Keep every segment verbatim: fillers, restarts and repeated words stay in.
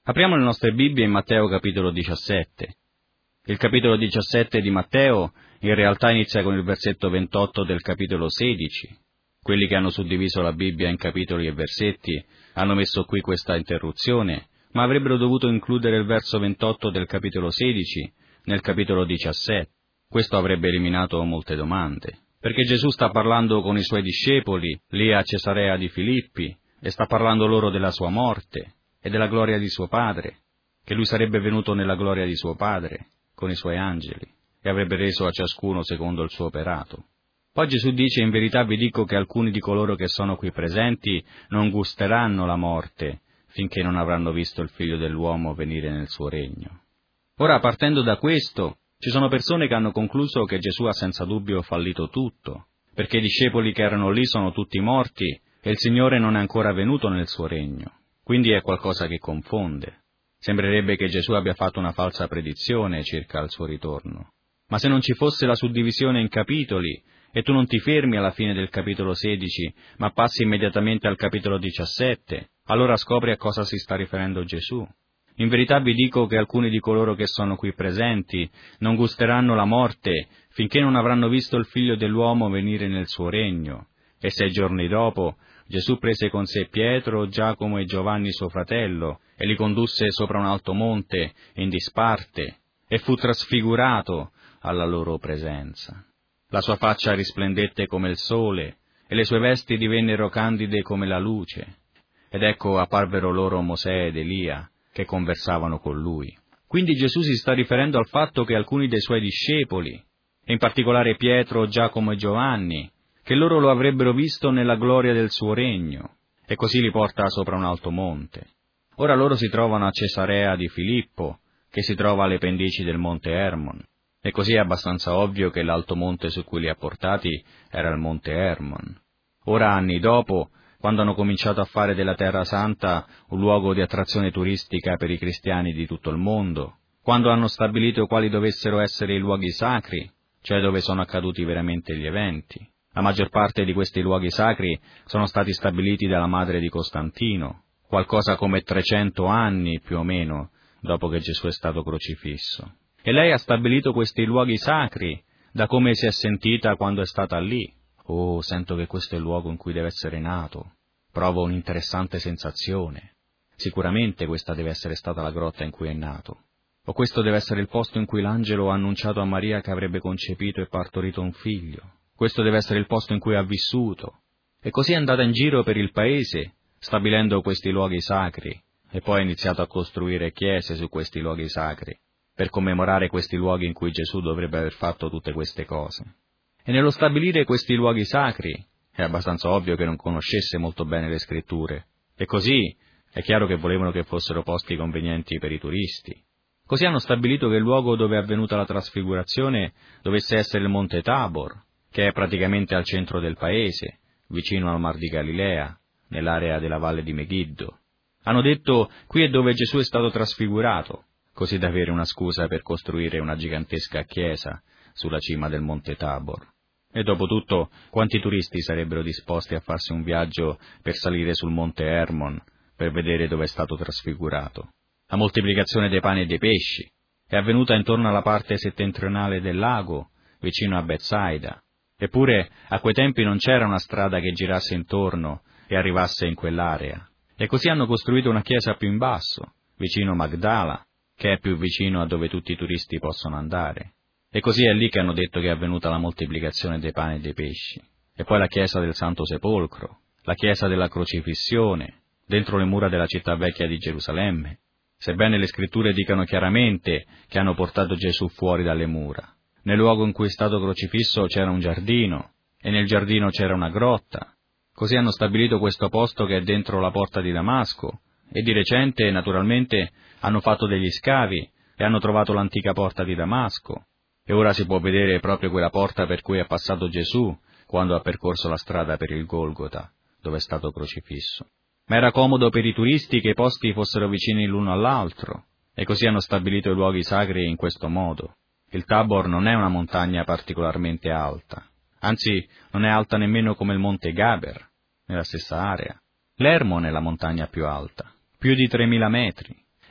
Apriamo le nostre Bibbie in Matteo capitolo diciassette. Il capitolo diciassette di Matteo in realtà inizia con il versetto ventotto del capitolo sedici. Quelli che hanno suddiviso la Bibbia in capitoli e versetti hanno messo qui questa interruzione, ma avrebbero dovuto includere il verso ventotto del capitolo sedici nel capitolo diciassette. Questo avrebbe eliminato molte domande, perché Gesù sta parlando con i suoi discepoli lì a Cesarea di Filippi e sta parlando loro della sua morte e della gloria di suo Padre, che lui sarebbe venuto nella gloria di suo Padre con i suoi angeli e avrebbe reso a ciascuno secondo il suo operato. Poi Gesù dice: in verità vi dico che alcuni di coloro che sono qui presenti non gusteranno la morte finché non avranno visto il Figlio dell'uomo venire nel suo regno. Ora, partendo da questo, ci sono persone che hanno concluso che Gesù ha senza dubbio fallito tutto, perché i discepoli che erano lì sono tutti morti e il Signore non è ancora venuto nel suo regno. Quindi è qualcosa che confonde. Sembrerebbe che Gesù abbia fatto una falsa predizione circa il suo ritorno. Ma se non ci fosse la suddivisione in capitoli, e tu non ti fermi alla fine del capitolo sedici, ma passi immediatamente al capitolo diciassette, allora scopri a cosa si sta riferendo Gesù. In verità vi dico che alcuni di coloro che sono qui presenti non gusteranno la morte finché non avranno visto il Figlio dell'uomo venire nel suo regno. E sei giorni dopo Gesù prese con sé Pietro, Giacomo e Giovanni suo fratello e li condusse sopra un alto monte in disparte e fu trasfigurato alla loro presenza. La sua faccia risplendette come il sole e le sue vesti divennero candide come la luce. Ed ecco apparvero loro Mosè ed Elia che conversavano con lui. Quindi Gesù si sta riferendo al fatto che alcuni dei suoi discepoli, e in particolare Pietro, Giacomo e Giovanni, che loro lo avrebbero visto nella gloria del suo regno, e così li porta sopra un alto monte. Ora loro si trovano a Cesarea di Filippo, che si trova alle pendici del monte Hermon, e così è abbastanza ovvio che l'alto monte su cui li ha portati era il monte Hermon. Ora, anni dopo, quando hanno cominciato a fare della Terra Santa un luogo di attrazione turistica per i cristiani di tutto il mondo, quando hanno stabilito quali dovessero essere i luoghi sacri, cioè dove sono accaduti veramente gli eventi, la maggior parte di questi luoghi sacri sono stati stabiliti dalla madre di Costantino, qualcosa come trecento anni più o meno dopo che Gesù è stato crocifisso. E lei ha stabilito questi luoghi sacri da come si è sentita quando è stata lì. Oh, sento che questo è il luogo in cui deve essere nato. Provo un'interessante sensazione. Sicuramente questa deve essere stata la grotta in cui è nato. O questo deve essere il posto in cui l'angelo ha annunciato a Maria che avrebbe concepito e partorito un figlio. Questo deve essere il posto in cui ha vissuto. E così è andata in giro per il paese, stabilendo questi luoghi sacri, e poi ha iniziato a costruire chiese su questi luoghi sacri, per commemorare questi luoghi in cui Gesù dovrebbe aver fatto tutte queste cose. E nello stabilire questi luoghi sacri, è abbastanza ovvio che non conoscesse molto bene le scritture, e così è chiaro che volevano che fossero posti convenienti per i turisti. Così hanno stabilito che il luogo dove è avvenuta la trasfigurazione dovesse essere il Monte Tabor, che è praticamente al centro del paese, vicino al Mar di Galilea, nell'area della Valle di Megiddo. Hanno detto: qui è dove Gesù è stato trasfigurato, così da avere una scusa per costruire una gigantesca chiesa sulla cima del Monte Tabor. E dopotutto, quanti turisti sarebbero disposti a farsi un viaggio per salire sul Monte Hermon, per vedere dove è stato trasfigurato? La moltiplicazione dei pani e dei pesci è avvenuta intorno alla parte settentrionale del lago, vicino a Betsaida. Eppure, a quei tempi non c'era una strada che girasse intorno e arrivasse in quell'area. E così hanno costruito una chiesa più in basso, vicino a Magdala, che è più vicino a dove tutti i turisti possono andare. E così è lì che hanno detto che è avvenuta la moltiplicazione dei pani e dei pesci. E poi la chiesa del Santo Sepolcro, la chiesa della Crocifissione, dentro le mura della città vecchia di Gerusalemme, sebbene le scritture dicano chiaramente che hanno portato Gesù fuori dalle mura. Nel luogo in cui è stato crocifisso c'era un giardino, e nel giardino c'era una grotta. Così hanno stabilito questo posto che è dentro la porta di Damasco, e di recente, naturalmente, hanno fatto degli scavi e hanno trovato l'antica porta di Damasco. E ora si può vedere proprio quella porta per cui è passato Gesù quando ha percorso la strada per il Golgota, dove è stato crocifisso. Ma era comodo per i turisti che i posti fossero vicini l'uno all'altro, e così hanno stabilito i luoghi sacri in questo modo. Il Tabor non è una montagna particolarmente alta, anzi non è alta nemmeno come il Monte Gaber, nella stessa area. L'Hermon è la montagna più alta, più di tremila metri,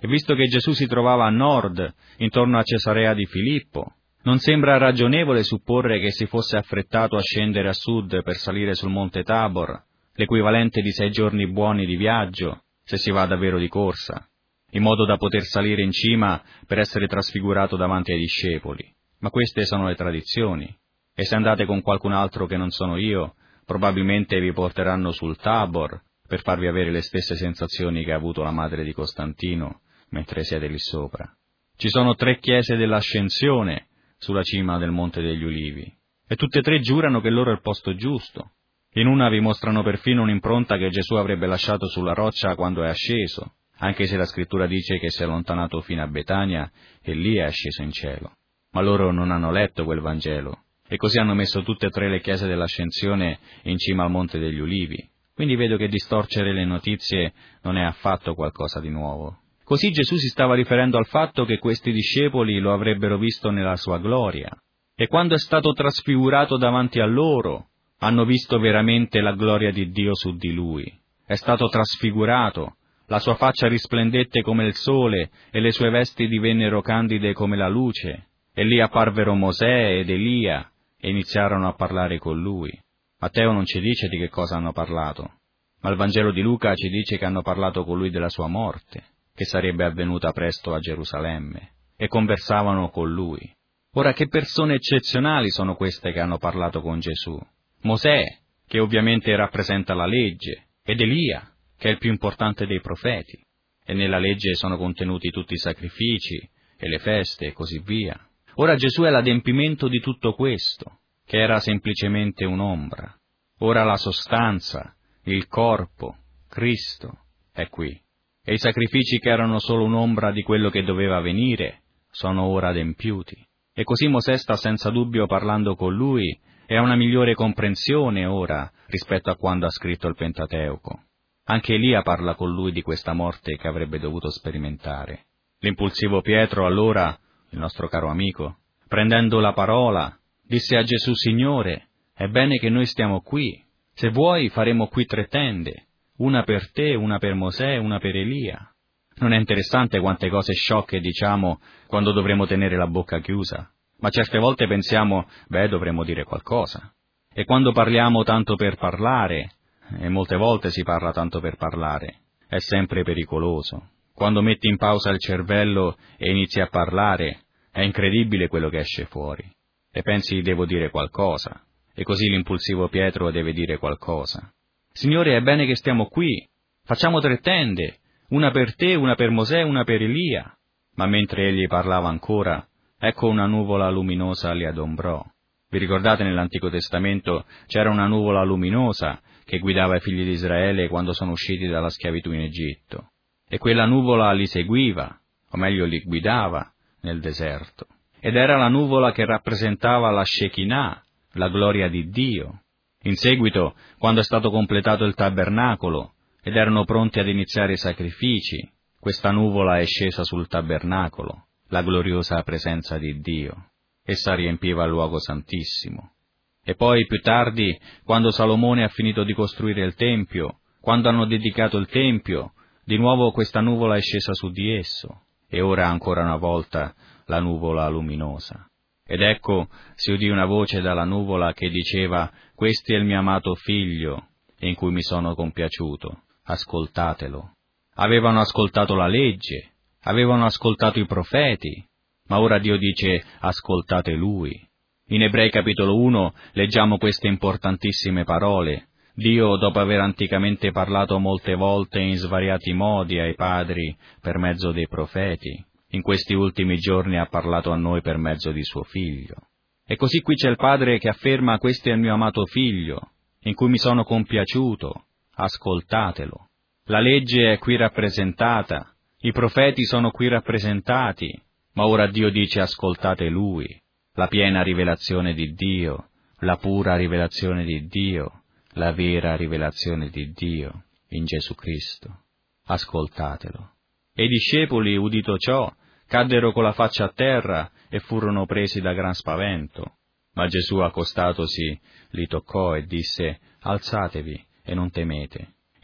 E visto che Gesù si trovava a nord, intorno a Cesarea di Filippo, non sembra ragionevole supporre che si fosse affrettato a scendere a sud per salire sul monte Tabor, l'equivalente di sei giorni buoni di viaggio, se si va davvero di corsa, in modo da poter salire in cima per essere trasfigurato davanti ai discepoli. Ma queste sono le tradizioni, e se andate con qualcun altro che non sono io, probabilmente vi porteranno sul Tabor per farvi avere le stesse sensazioni che ha avuto la madre di Costantino mentre siete lì sopra. Ci sono tre chiese dell'Ascensione sulla cima del Monte degli Ulivi, e tutte e tre giurano che loro è il posto giusto. In una vi mostrano perfino un'impronta che Gesù avrebbe lasciato sulla roccia quando è asceso, anche se la scrittura dice che si è allontanato fino a Betania e lì è asceso in cielo. Ma loro non hanno letto quel Vangelo, e così hanno messo tutte e tre le chiese dell'Ascensione in cima al Monte degli Ulivi. Quindi vedo che distorcere le notizie non è affatto qualcosa di nuovo. Così Gesù si stava riferendo al fatto che questi discepoli lo avrebbero visto nella sua gloria, e quando è stato trasfigurato davanti a loro, hanno visto veramente la gloria di Dio su di lui. È stato trasfigurato, la sua faccia risplendette come il sole e le sue vesti divennero candide come la luce, e lì apparvero Mosè ed Elia e iniziarono a parlare con lui. Matteo non ci dice di che cosa hanno parlato, ma il Vangelo di Luca ci dice che hanno parlato con lui della sua morte, che sarebbe avvenuta presto a Gerusalemme, e conversavano con lui. Ora, che persone eccezionali sono queste che hanno parlato con Gesù? Mosè, che ovviamente rappresenta la legge, ed Elia, che è il più importante dei profeti, e nella legge sono contenuti tutti i sacrifici, e le feste, e così via. Ora Gesù è l'adempimento di tutto questo, che era semplicemente un'ombra. Ora la sostanza, il corpo, Cristo, è qui. E i sacrifici che erano solo un'ombra di quello che doveva venire, sono ora adempiuti. E così Mosè sta senza dubbio parlando con lui, e ha una migliore comprensione ora rispetto a quando ha scritto il Pentateuco. Anche Elia parla con lui di questa morte che avrebbe dovuto sperimentare. L'impulsivo Pietro allora, il nostro caro amico, prendendo la parola, disse a Gesù: Signore, è bene che noi stiamo qui. Se vuoi faremo qui tre tende, una per te, una per Mosè e una per Elia. Non è interessante quante cose sciocche diciamo quando dovremo tenere la bocca chiusa? Ma certe volte pensiamo, beh, dovremmo dire qualcosa. E quando parliamo tanto per parlare, e molte volte si parla tanto per parlare, è sempre pericoloso. Quando metti in pausa il cervello e inizi a parlare, è incredibile quello che esce fuori. E pensi, devo dire qualcosa. E così l'impulsivo Pietro deve dire qualcosa. Signore, è bene che stiamo qui. Facciamo tre tende, una per te, una per Mosè, una per Elia. Ma mentre egli parlava ancora, ecco una nuvola luminosa li adombrò. Vi ricordate, nell'Antico Testamento c'era una nuvola luminosa che guidava i figli di Israele quando sono usciti dalla schiavitù in Egitto. E quella nuvola li seguiva, o meglio li guidava, nel deserto. Ed era la nuvola che rappresentava la Shekinah, la gloria di Dio. In seguito, quando è stato completato il tabernacolo, ed erano pronti ad iniziare i sacrifici, questa nuvola è scesa sul tabernacolo, la gloriosa presenza di Dio. Essa riempiva il luogo santissimo. E poi, più tardi, quando Salomone ha finito di costruire il Tempio, quando hanno dedicato il Tempio, di nuovo questa nuvola è scesa su di esso, e ora ancora una volta la nuvola luminosa. Ed ecco, si udì una voce dalla nuvola che diceva: «Questo è il mio amato figlio, in cui mi sono compiaciuto, ascoltatelo». Avevano ascoltato la legge, avevano ascoltato i profeti, ma ora Dio dice: ascoltate Lui. In Ebrei capitolo uno leggiamo queste importantissime parole. Dio, dopo aver anticamente parlato molte volte in svariati modi ai padri per mezzo dei profeti, in questi ultimi giorni ha parlato a noi per mezzo di suo Figlio. E così qui c'è il Padre che afferma: questo è il mio amato Figlio, in cui mi sono compiaciuto, ascoltatelo. La legge è qui rappresentata, i profeti sono qui rappresentati, ma ora Dio dice: ascoltate Lui, la piena rivelazione di Dio, la pura rivelazione di Dio, la vera rivelazione di Dio in Gesù Cristo. Ascoltatelo. E i discepoli, udito ciò, caddero con la faccia a terra e furono presi da gran spavento. Ma Gesù, accostatosi, li toccò e disse: alzatevi e non temete.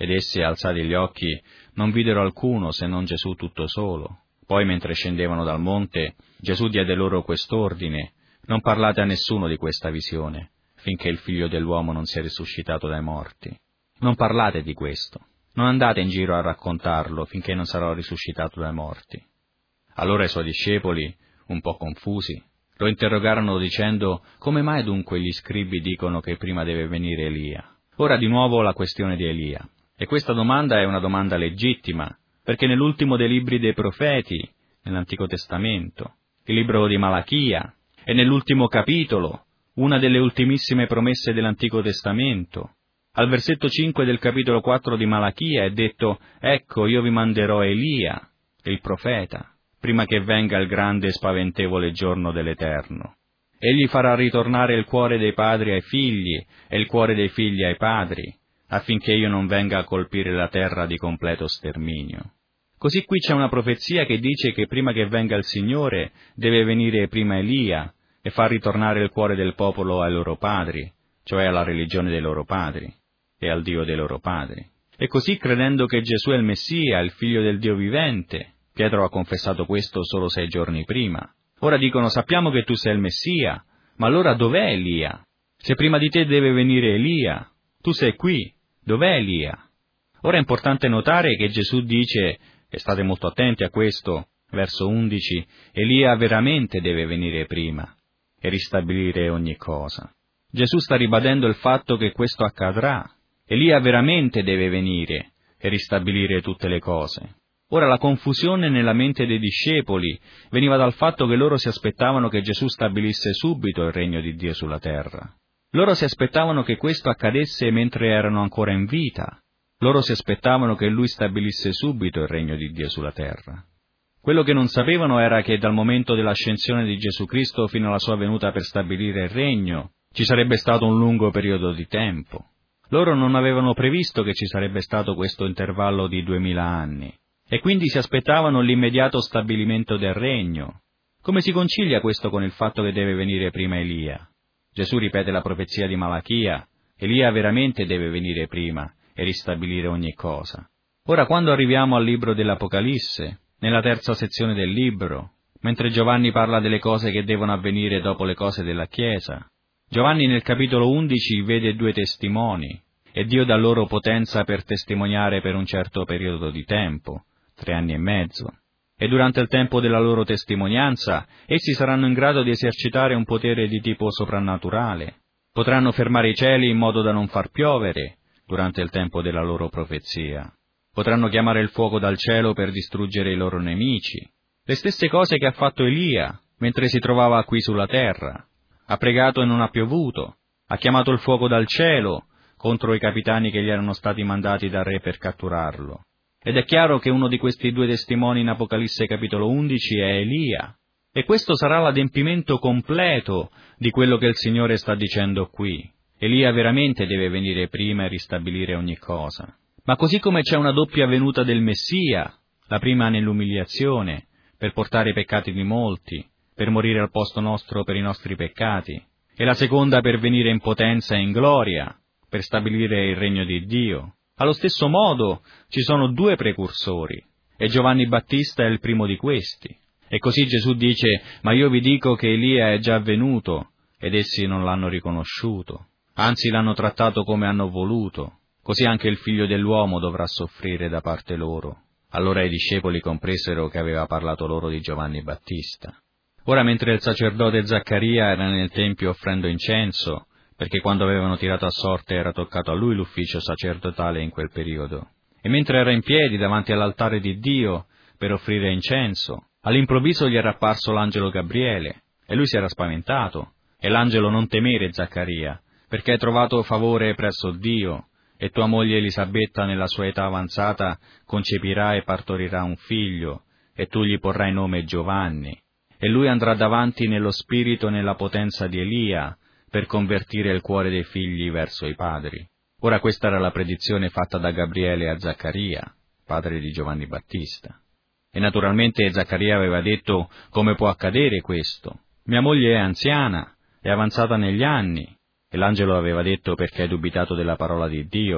Ed essi, alzati gli occhi, non videro alcuno se non Gesù tutto solo. Poi, mentre scendevano dal monte, Gesù diede loro quest'ordine: non parlate a nessuno di questa visione, finché il Figlio dell'uomo non sia risuscitato dai morti. Non parlate di questo, non andate in giro a raccontarlo finché non sarò risuscitato dai morti. Allora i suoi discepoli, un po' confusi, lo interrogarono dicendo: come mai dunque gli scribi dicono che prima deve venire Elia? Ora di nuovo la questione di Elia. E questa domanda è una domanda legittima, perché nell'ultimo dei libri dei profeti, nell'Antico Testamento, il libro di Malachia, e nell'ultimo capitolo, una delle ultimissime promesse dell'Antico Testamento, al versetto cinque del capitolo quattro di Malachia è detto: ecco, io vi manderò Elia, il profeta, prima che venga il grande e spaventevole giorno dell'Eterno. Egli farà ritornare il cuore dei padri ai figli e il cuore dei figli ai padri, affinché io non venga a colpire la terra di completo sterminio. Così qui c'è una profezia che dice che prima che venga il Signore deve venire prima Elia e far ritornare il cuore del popolo ai loro padri, cioè alla religione dei loro padri e al Dio dei loro padri. E così, credendo che Gesù è il Messia, il Figlio del Dio vivente, Pietro ha confessato questo solo sei giorni prima. Ora dicono: sappiamo che tu sei il Messia, ma allora dov'è Elia? Se prima di te deve venire Elia, tu sei qui, dov'è Elia? Ora è importante notare che Gesù dice, e state molto attenti a questo, verso undici, Elia veramente deve venire prima e ristabilire ogni cosa. Gesù sta ribadendo il fatto che questo accadrà. Elia veramente deve venire e ristabilire tutte le cose. Ora la confusione nella mente dei discepoli veniva dal fatto che loro si aspettavano che Gesù stabilisse subito il regno di Dio sulla terra. Loro si aspettavano che questo accadesse mentre erano ancora in vita. Loro si aspettavano che Lui stabilisse subito il regno di Dio sulla terra. Quello che non sapevano era che dal momento dell'ascensione di Gesù Cristo fino alla sua venuta per stabilire il regno ci sarebbe stato un lungo periodo di tempo. Loro non avevano previsto che ci sarebbe stato questo intervallo di duemila anni. E quindi si aspettavano l'immediato stabilimento del regno. Come si concilia questo con il fatto che deve venire prima Elia? Gesù ripete la profezia di Malachia: Elia veramente deve venire prima e ristabilire ogni cosa. Ora, quando arriviamo al libro dell'Apocalisse, nella terza sezione del libro, mentre Giovanni parla delle cose che devono avvenire dopo le cose della Chiesa, Giovanni nel capitolo undici vede due testimoni, e Dio dà loro potenza per testimoniare per un certo periodo di tempo, tre anni e mezzo, e durante il tempo della loro testimonianza essi saranno in grado di esercitare un potere di tipo soprannaturale, potranno fermare i cieli in modo da non far piovere durante il tempo della loro profezia, potranno chiamare il fuoco dal cielo per distruggere i loro nemici, le stesse cose che ha fatto Elia mentre si trovava qui sulla terra. Ha pregato e non ha piovuto, ha chiamato il fuoco dal cielo contro i capitani che gli erano stati mandati dal re per catturarlo. Ed è chiaro che uno di questi due testimoni in Apocalisse capitolo undici è Elia, e questo sarà l'adempimento completo di quello che il Signore sta dicendo qui. Elia veramente deve venire prima e ristabilire ogni cosa. Ma così come c'è una doppia venuta del Messia, la prima nell'umiliazione, per portare i peccati di molti, per morire al posto nostro per i nostri peccati, e la seconda per venire in potenza e in gloria, per stabilire il regno di Dio. Allo stesso modo ci sono due precursori, e Giovanni Battista è il primo di questi. E così Gesù dice: ma io vi dico che Elia è già venuto, ed essi non l'hanno riconosciuto, anzi l'hanno trattato come hanno voluto, così anche il Figlio dell'uomo dovrà soffrire da parte loro. Allora i discepoli compresero che aveva parlato loro di Giovanni Battista. Ora, mentre il sacerdote Zaccaria era nel tempio offrendo incenso, perché quando avevano tirato a sorte era toccato a lui l'ufficio sacerdotale in quel periodo, e mentre era in piedi davanti all'altare di Dio per offrire incenso, all'improvviso gli era apparso l'angelo Gabriele, e lui si era spaventato, e l'angelo: non temere, Zaccaria, perché hai trovato favore presso Dio, e tua moglie Elisabetta nella sua età avanzata concepirà e partorirà un figlio, e tu gli porrai nome Giovanni, e lui andrà davanti nello spirito e nella potenza di Elia, per convertire il cuore dei figli verso i padri. Ora questa era la predizione fatta da Gabriele a Zaccaria, padre di Giovanni Battista. E naturalmente Zaccaria aveva detto: come può accadere questo? Mia moglie è anziana, è avanzata negli anni. E l'angelo aveva detto: perché hai dubitato della parola di Dio,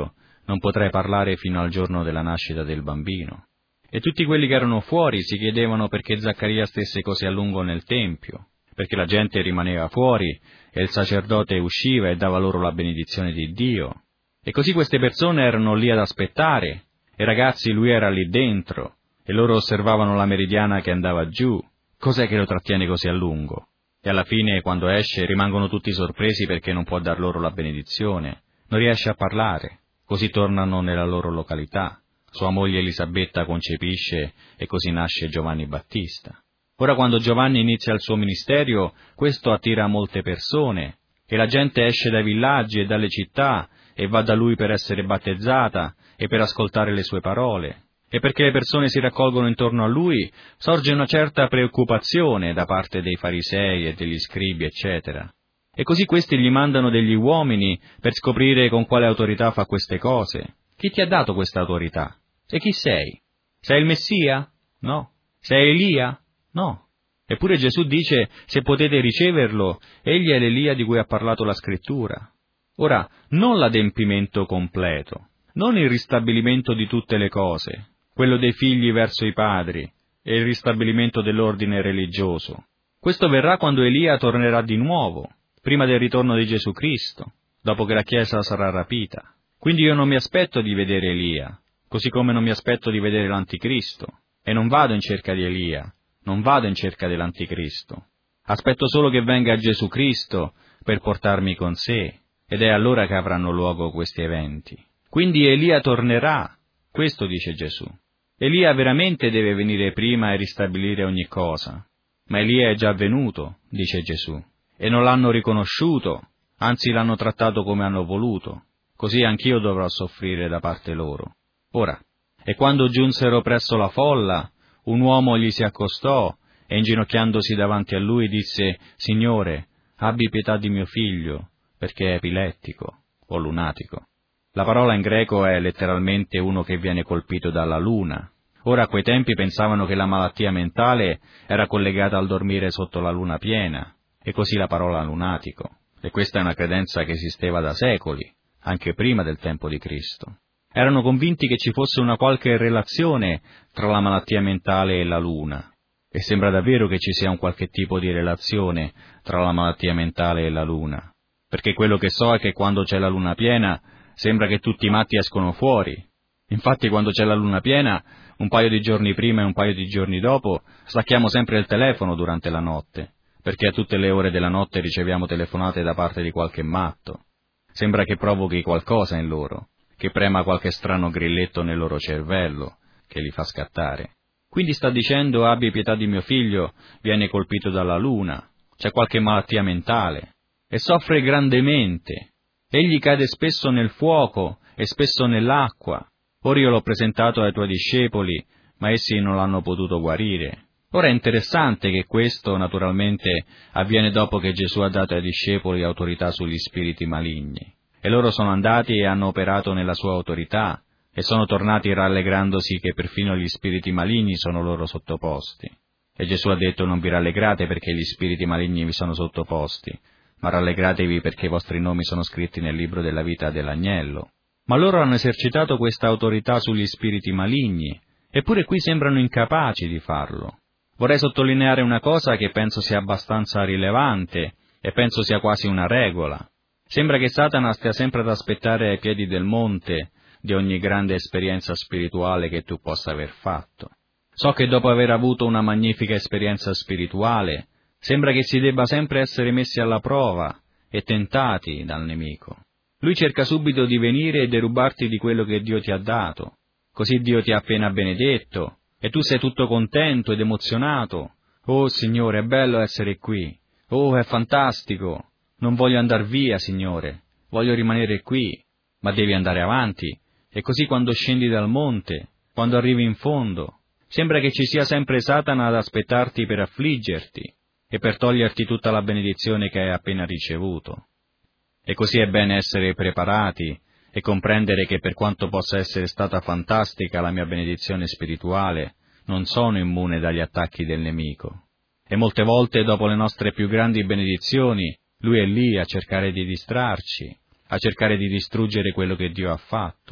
non potrai parlare fino al giorno della nascita del bambino. E tutti quelli che erano fuori si chiedevano perché Zaccaria stesse così a lungo nel tempio, perché la gente rimaneva fuori e il sacerdote usciva e dava loro la benedizione di Dio. E così queste persone erano lì ad aspettare, e ragazzi lui era lì dentro, e loro osservavano la meridiana che andava giù. Cos'è che lo trattiene così a lungo? E alla fine, quando esce, rimangono tutti sorpresi perché non può dar loro la benedizione, non riesce a parlare, così tornano nella loro località. Sua moglie Elisabetta concepisce e così nasce Giovanni Battista. Ora quando Giovanni inizia il suo ministero, questo attira molte persone, e la gente esce dai villaggi e dalle città e va da lui per essere battezzata e per ascoltare le sue parole. E perché le persone si raccolgono intorno a lui, sorge una certa preoccupazione da parte dei farisei e degli scribi, eccetera. E così questi gli mandano degli uomini per scoprire con quale autorità fa queste cose. Chi ti ha dato questa autorità? E chi sei? Sei il Messia? No. Sei Elia? No. Eppure Gesù dice, se potete riceverlo, egli è l'Elia di cui ha parlato la Scrittura. Ora, non l'adempimento completo, non il ristabilimento di tutte le cose, quello dei figli verso i padri e il ristabilimento dell'ordine religioso. Questo verrà quando Elia tornerà di nuovo, prima del ritorno di Gesù Cristo, dopo che la Chiesa sarà rapita. Quindi io non mi aspetto di vedere Elia, così come non mi aspetto di vedere l'Anticristo, e non vado in cerca di Elia, non vado in cerca dell'Anticristo. Aspetto solo che venga Gesù Cristo per portarmi con sé, ed è allora che avranno luogo questi eventi. Quindi Elia tornerà, questo dice Gesù. Elia veramente deve venire prima e ristabilire ogni cosa, ma Elia è già venuto, dice Gesù, e non l'hanno riconosciuto, anzi l'hanno trattato come hanno voluto, così anch'io dovrò soffrire da parte loro. Ora, e quando giunsero presso la folla, un uomo gli si accostò e inginocchiandosi davanti a lui disse, «Signore, abbi pietà di mio figlio, perché è epilettico o lunatico». La parola in greco è letteralmente uno che viene colpito dalla luna. Ora a quei tempi pensavano che la malattia mentale era collegata al dormire sotto la luna piena, e così la parola lunatico. E questa è una credenza che esisteva da secoli, anche prima del tempo di Cristo. Erano convinti che ci fosse una qualche relazione tra la malattia mentale e la luna, e sembra davvero che ci sia un qualche tipo di relazione tra la malattia mentale e la luna, perché quello che so è che quando c'è la luna piena sembra che tutti i matti escono fuori. Infatti quando c'è la luna piena, un paio di giorni prima e un paio di giorni dopo, stacchiamo sempre il telefono durante la notte, perché a tutte le ore della notte riceviamo telefonate da parte di qualche matto. Sembra che provochi qualcosa in loro, che prema qualche strano grilletto nel loro cervello, che li fa scattare. Quindi sta dicendo, abbi pietà di mio figlio, viene colpito dalla luna, c'è qualche malattia mentale, e soffre grandemente. Egli cade spesso nel fuoco e spesso nell'acqua. Ora io l'ho presentato ai tuoi discepoli, ma essi non l'hanno potuto guarire. Ora è interessante che questo, naturalmente, avviene dopo che Gesù ha dato ai discepoli autorità sugli spiriti maligni. E loro sono andati e hanno operato nella sua autorità, e sono tornati rallegrandosi che perfino gli spiriti maligni sono loro sottoposti. E Gesù ha detto, non vi rallegrate perché gli spiriti maligni vi sono sottoposti, ma rallegratevi perché i vostri nomi sono scritti nel libro della vita dell'agnello. Ma loro hanno esercitato questa autorità sugli spiriti maligni, eppure qui sembrano incapaci di farlo. Vorrei sottolineare una cosa che penso sia abbastanza rilevante, e penso sia quasi una regola. Sembra che Satana stia sempre ad aspettare ai piedi del monte di ogni grande esperienza spirituale che tu possa aver fatto. So che dopo aver avuto una magnifica esperienza spirituale, sembra che si debba sempre essere messi alla prova e tentati dal nemico. Lui cerca subito di venire e derubarti di quello che Dio ti ha dato. Così Dio ti ha appena benedetto, e tu sei tutto contento ed emozionato. Oh Signore, è bello essere qui. Oh, è fantastico. Non voglio andar via, Signore. Voglio rimanere qui. Ma devi andare avanti. E così quando scendi dal monte, quando arrivi in fondo, sembra che ci sia sempre Satana ad aspettarti per affliggerti e per toglierti tutta la benedizione che hai appena ricevuto. E così è bene essere preparati e comprendere che per quanto possa essere stata fantastica la mia benedizione spirituale, non sono immune dagli attacchi del nemico. E molte volte, dopo le nostre più grandi benedizioni, lui è lì a cercare di distrarci, a cercare di distruggere quello che Dio ha fatto.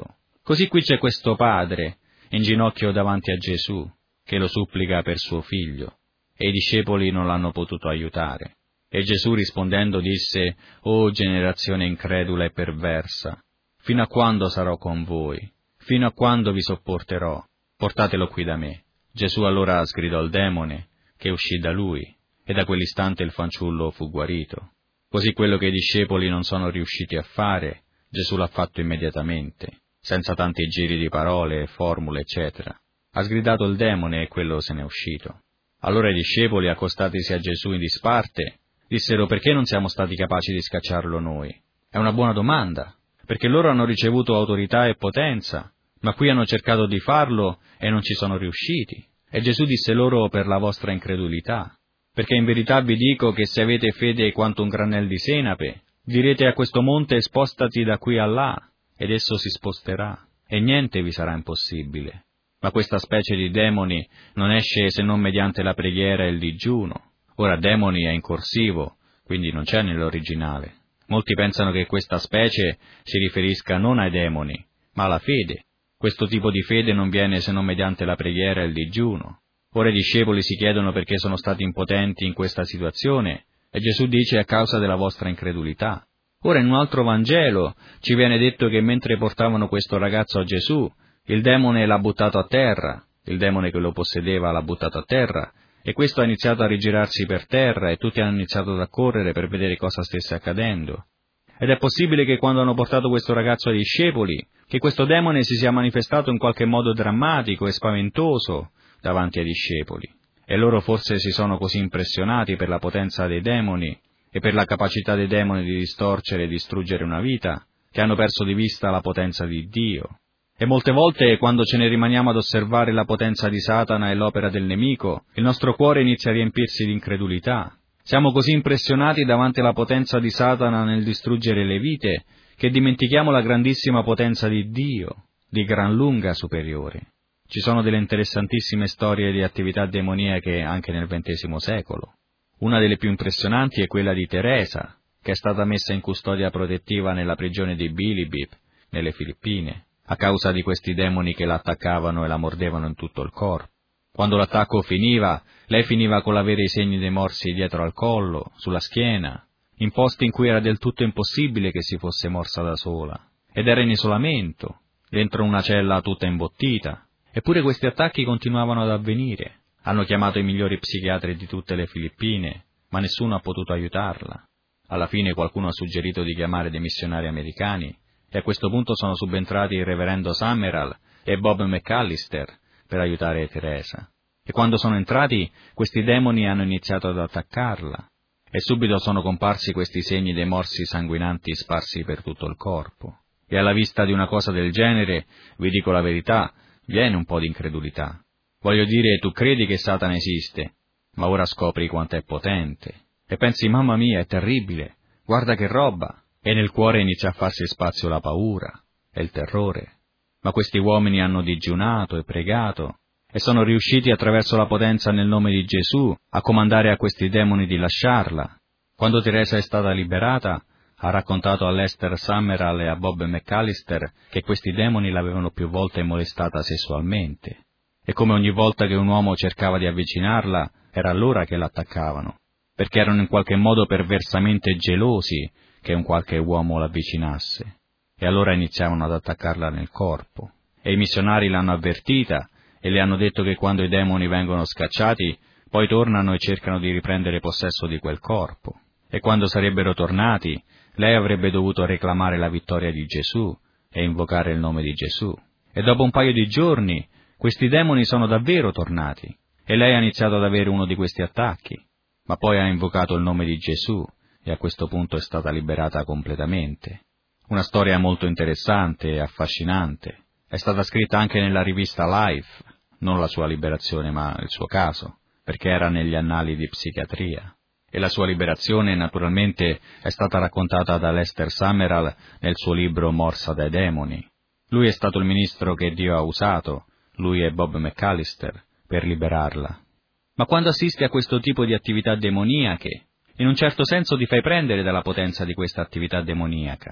Così qui c'è questo padre, in ginocchio davanti a Gesù, che lo supplica per suo figlio, e i discepoli non l'hanno potuto aiutare. E Gesù rispondendo disse: «O generazione incredula e perversa, fino a quando sarò con voi? Fino a quando vi sopporterò? Portatelo qui da me». Gesù allora sgridò il demone, che uscì da lui, e da quell'istante il fanciullo fu guarito. Così quello che i discepoli non sono riusciti a fare, Gesù l'ha fatto immediatamente, senza tanti giri di parole, formule, eccetera. Ha sgridato il demone e quello se n'è uscito. Allora i discepoli, accostatisi a Gesù in disparte, dissero: «Perché non siamo stati capaci di scacciarlo noi?» È una buona domanda, perché loro hanno ricevuto autorità e potenza, ma qui hanno cercato di farlo e non ci sono riusciti. E Gesù disse loro: «Per la vostra incredulità. Perché in verità vi dico che se avete fede quanto un granel di senape, direte a questo monte: spostati da qui a là, ed esso si sposterà, e niente vi sarà impossibile. Ma questa specie di demoni non esce se non mediante la preghiera e il digiuno». Ora demoni è in corsivo, quindi non c'è nell'originale. Molti pensano che questa specie si riferisca non ai demoni, ma alla fede. Questo tipo di fede non viene se non mediante la preghiera e il digiuno. Ora i discepoli si chiedono perché sono stati impotenti in questa situazione, e Gesù dice: a causa della vostra incredulità. Ora in un altro Vangelo ci viene detto che mentre portavano questo ragazzo a Gesù, il demone l'ha buttato a terra, il demone che lo possedeva l'ha buttato a terra, e questo ha iniziato a rigirarsi per terra e tutti hanno iniziato ad accorrere per vedere cosa stesse accadendo. Ed è possibile che quando hanno portato questo ragazzo ai discepoli, che questo demone si sia manifestato in qualche modo drammatico e spaventoso davanti ai discepoli, e loro forse si sono così impressionati per la potenza dei demoni e per la capacità dei demoni di distorcere e distruggere una vita, che hanno perso di vista la potenza di Dio. E molte volte, quando ce ne rimaniamo ad osservare la potenza di Satana e l'opera del nemico, il nostro cuore inizia a riempirsi di incredulità. Siamo così impressionati davanti alla potenza di Satana nel distruggere le vite, che dimentichiamo la grandissima potenza di Dio, di gran lunga superiore. Ci sono delle interessantissime storie di attività demoniache anche nel ventesimo secolo. Una delle più impressionanti è quella di Teresa, che è stata messa in custodia protettiva nella prigione di Bilibid, nelle Filippine, a causa di questi demoni che la attaccavano e la mordevano in tutto il corpo. Quando l'attacco finiva, lei finiva con l'avere i segni dei morsi dietro al collo, sulla schiena, in posti in cui era del tutto impossibile che si fosse morsa da sola, ed era in isolamento, dentro una cella tutta imbottita. Eppure questi attacchi continuavano ad avvenire. Hanno chiamato i migliori psichiatri di tutte le Filippine, ma nessuno ha potuto aiutarla. Alla fine qualcuno ha suggerito di chiamare dei missionari americani, e a questo punto sono subentrati il reverendo Summerall e Bob McAllister per aiutare Teresa. E quando sono entrati, questi demoni hanno iniziato ad attaccarla, e subito sono comparsi questi segni dei morsi sanguinanti sparsi per tutto il corpo. E alla vista di una cosa del genere, vi dico la verità, viene un po' di incredulità. Voglio dire, tu credi che Satana esiste, ma ora scopri quanto è potente, e pensi: mamma mia, è terribile, guarda che roba, e nel cuore inizia a farsi spazio la paura e il terrore. Ma questi uomini hanno digiunato e pregato, e sono riusciti attraverso la potenza nel nome di Gesù a comandare a questi demoni di lasciarla. Quando Teresa è stata liberata, ha raccontato a Lester Summerall e a Bob McAllister che questi demoni l'avevano più volte molestata sessualmente, e come ogni volta che un uomo cercava di avvicinarla, era allora che l'attaccavano, perché erano in qualche modo perversamente gelosi che un qualche uomo l'avvicinasse, e allora iniziavano ad attaccarla nel corpo. E i missionari l'hanno avvertita e le hanno detto che quando i demoni vengono scacciati, poi tornano e cercano di riprendere possesso di quel corpo. E quando sarebbero tornati, lei avrebbe dovuto reclamare la vittoria di Gesù e invocare il nome di Gesù. E dopo un paio di giorni, questi demoni sono davvero tornati, e lei ha iniziato ad avere uno di questi attacchi, ma poi ha invocato il nome di Gesù, e a questo punto è stata liberata completamente. Una storia molto interessante e affascinante. È stata scritta anche nella rivista Life, non la sua liberazione ma il suo caso, perché era negli annali di psichiatria. E la sua liberazione naturalmente è stata raccontata da Lester Summerall nel suo libro Morsa dai demoni. Lui è stato il ministro che Dio ha usato, lui e Bob McAllister, per liberarla. Ma quando assisti a questo tipo di attività demoniache, in un certo senso ti fai prendere dalla potenza di questa attività demoniaca.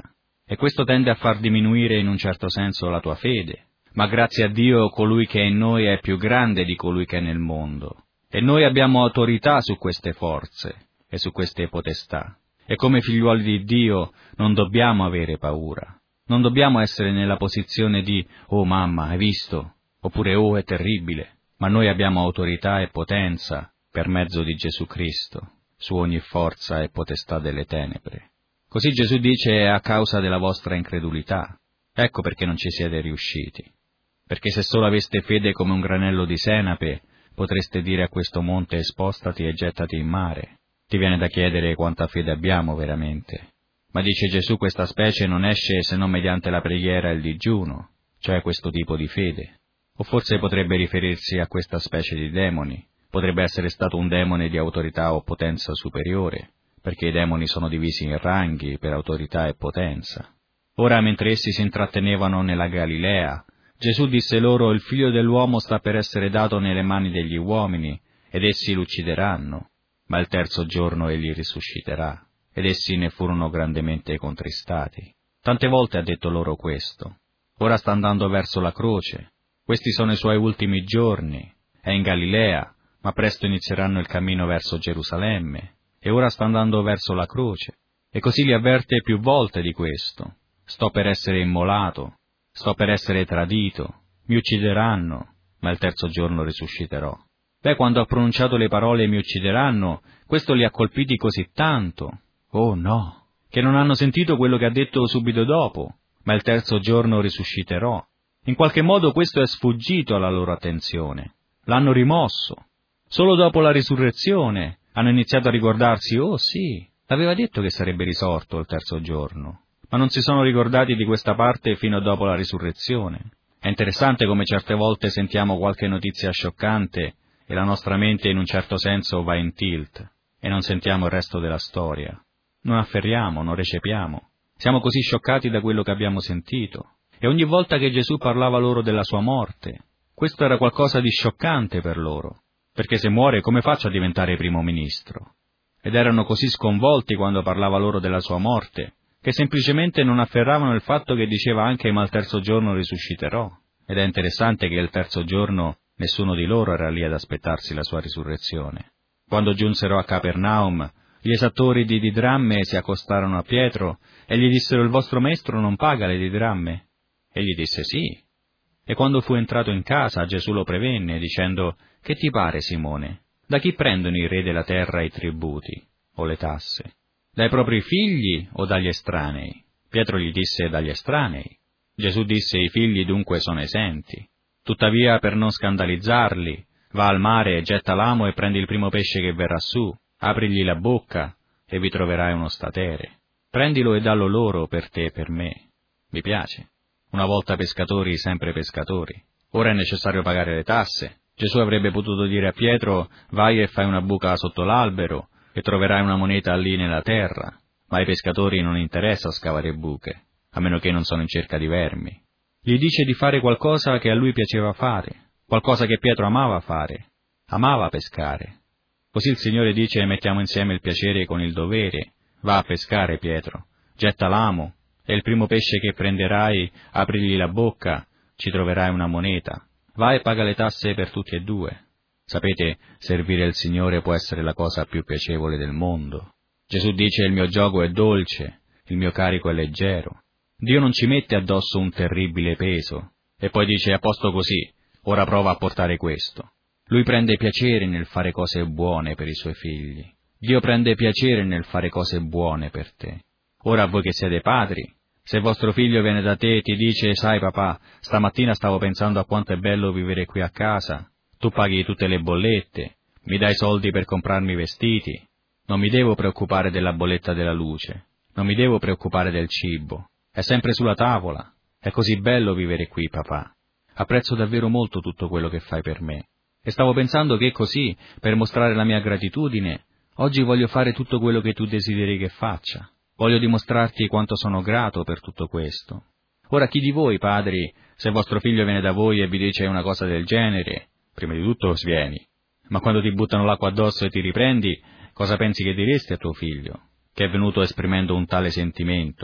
e questo tende a far diminuire in un certo senso la tua fede. Ma grazie a Dio colui che è in noi è più grande di colui che è nel mondo, e noi abbiamo autorità su queste forze e su queste potestà, e come figliuoli di Dio non dobbiamo avere paura, non dobbiamo essere nella posizione di «Oh mamma, hai visto?» oppure «Oh, è terribile», ma noi abbiamo autorità e potenza per mezzo di Gesù Cristo su ogni forza e potestà delle tenebre. Così Gesù dice «È a causa della vostra incredulità». Ecco perché non ci siete riusciti. Perché se solo aveste fede come un granello di senape, potreste dire a questo monte spostati e gettati in mare. Ti viene da chiedere quanta fede abbiamo veramente. Ma dice Gesù, questa specie non esce se non mediante la preghiera e il digiuno, cioè questo tipo di fede. O forse potrebbe riferirsi a questa specie di demoni, potrebbe essere stato un demone di autorità o potenza superiore, perché i demoni sono divisi in ranghi per autorità e potenza. Ora, mentre essi si intrattenevano nella Galilea, Gesù disse loro, il figlio dell'uomo sta per essere dato nelle mani degli uomini, ed essi lo uccideranno, ma il terzo giorno egli risusciterà. Ed essi ne furono grandemente contristati. Tante volte ha detto loro questo. Ora sta andando verso la croce. Questi sono i suoi ultimi giorni. È in Galilea, ma presto inizieranno il cammino verso Gerusalemme. E ora sta andando verso la croce. E così li avverte più volte di questo. Sto per essere immolato. Sto per essere tradito, mi uccideranno, ma il terzo giorno risusciterò. Beh, quando ha pronunciato le parole mi uccideranno, questo li ha colpiti così tanto, oh no, che non hanno sentito quello che ha detto subito dopo, ma il terzo giorno risusciterò. In qualche modo questo è sfuggito alla loro attenzione, l'hanno rimosso. Solo dopo la risurrezione hanno iniziato a ricordarsi, oh sì, aveva detto che sarebbe risorto il terzo giorno. Ma non si sono ricordati di questa parte fino a dopo la risurrezione. È interessante come certe volte sentiamo qualche notizia scioccante e la nostra mente in un certo senso va in tilt e non sentiamo il resto della storia. Non afferriamo, non recepiamo. Siamo così scioccati da quello che abbiamo sentito. E ogni volta che Gesù parlava loro della sua morte, questo era qualcosa di scioccante per loro. Perché se muore come faccio a diventare primo ministro? Ed erano così sconvolti quando parlava loro della sua morte, che semplicemente non afferravano il fatto che diceva anche ma il terzo giorno risusciterò. Ed è interessante che il terzo giorno nessuno di loro era lì ad aspettarsi la sua risurrezione. Quando giunsero a Capernaum, gli esattori di didramme si accostarono a Pietro e gli dissero il vostro maestro non paga le didramme? Egli disse sì. E quando fu entrato in casa Gesù lo prevenne dicendo che ti pare Simone? Da chi prendono i re della terra i tributi o le tasse? Dai propri figli o dagli estranei? Pietro gli disse dagli estranei. Gesù disse i figli dunque sono esenti. Tuttavia per non scandalizzarli, va al mare e getta l'amo e prendi il primo pesce che verrà su, aprigli la bocca e vi troverai uno statere. Prendilo e dallo loro per te e per me. Mi piace. Una volta pescatori, sempre pescatori. Ora è necessario pagare le tasse. Gesù avrebbe potuto dire a Pietro vai e fai una buca sotto l'albero, e troverai una moneta lì nella terra, ma ai pescatori non interessa scavare buche, a meno che non sono in cerca di vermi. Gli dice di fare qualcosa che a lui piaceva fare, qualcosa che Pietro amava fare, amava pescare. Così il Signore dice mettiamo insieme il piacere con il dovere, va a pescare Pietro, getta l'amo, e il primo pesce che prenderai, aprigli la bocca, ci troverai una moneta, va e paga le tasse per tutti e due. Sapete, servire il Signore può essere la cosa più piacevole del mondo. Gesù dice il mio giogo è dolce, il mio carico è leggero. Dio non ci mette addosso un terribile peso, e poi dice a posto così, ora prova a portare questo. Lui prende piacere nel fare cose buone per i suoi figli. Dio prende piacere nel fare cose buone per te. Ora voi che siete padri, se vostro figlio viene da te e ti dice sai papà, stamattina stavo pensando a quanto è bello vivere qui a casa, tu paghi tutte le bollette, mi dai soldi per comprarmi i vestiti, non mi devo preoccupare della bolletta della luce, non mi devo preoccupare del cibo, è sempre sulla tavola, è così bello vivere qui, papà. Apprezzo davvero molto tutto quello che fai per me, e stavo pensando che così, per mostrare la mia gratitudine, oggi voglio fare tutto quello che tu desideri che faccia, voglio dimostrarti quanto sono grato per tutto questo. Ora chi di voi, padri, se vostro figlio viene da voi e vi dice una cosa del genere, prima di tutto svieni, ma quando ti buttano l'acqua addosso e ti riprendi, cosa pensi che diresti a tuo figlio, che è venuto esprimendo un tale sentimento,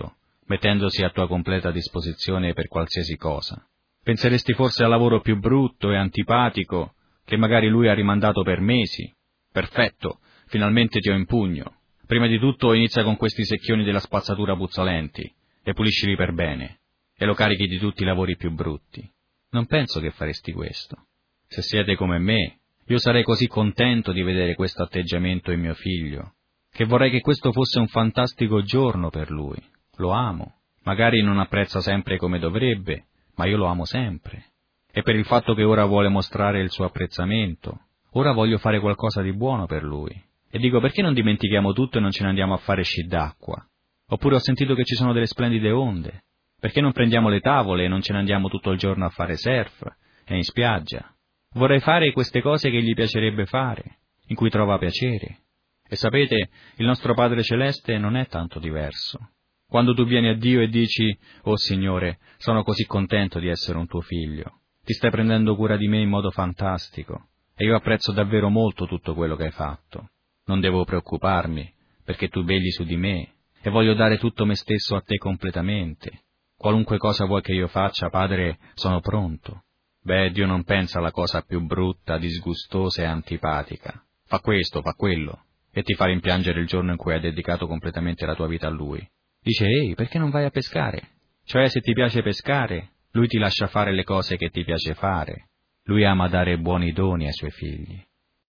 mettendosi a tua completa disposizione per qualsiasi cosa. Penseresti forse al lavoro più brutto e antipatico, che magari lui ha rimandato per mesi. Perfetto, finalmente ti ho in pugno. Prima di tutto inizia con questi secchioni della spazzatura puzzolenti, e puliscili per bene, e lo carichi di tutti i lavori più brutti. Non penso che faresti questo. Se siete come me, io sarei così contento di vedere questo atteggiamento in mio figlio, che vorrei che questo fosse un fantastico giorno per lui. Lo amo. Magari non apprezza sempre come dovrebbe, ma io lo amo sempre. E per il fatto che ora vuole mostrare il suo apprezzamento, ora voglio fare qualcosa di buono per lui. E dico, perché non dimentichiamo tutto e non ce ne andiamo a fare sci d'acqua? Oppure ho sentito che ci sono delle splendide onde. Perché non prendiamo le tavole e non ce ne andiamo tutto il giorno a fare surf e in spiaggia? Vorrei fare queste cose che gli piacerebbe fare, in cui trova piacere. E sapete, il nostro Padre Celeste non è tanto diverso. Quando tu vieni a Dio e dici, «Oh Signore, sono così contento di essere un tuo figlio, ti stai prendendo cura di me in modo fantastico, e io apprezzo davvero molto tutto quello che hai fatto. Non devo preoccuparmi, perché tu vegli su di me, e voglio dare tutto me stesso a te completamente. Qualunque cosa vuoi che io faccia, Padre, sono pronto». Beh, Dio non pensa alla cosa più brutta, disgustosa e antipatica. Fa questo, fa quello, e ti fa rimpiangere il giorno in cui hai dedicato completamente la tua vita a Lui. Dice, ehi, perché non vai a pescare? Cioè, se ti piace pescare, Lui ti lascia fare le cose che ti piace fare. Lui ama dare buoni doni ai Suoi figli.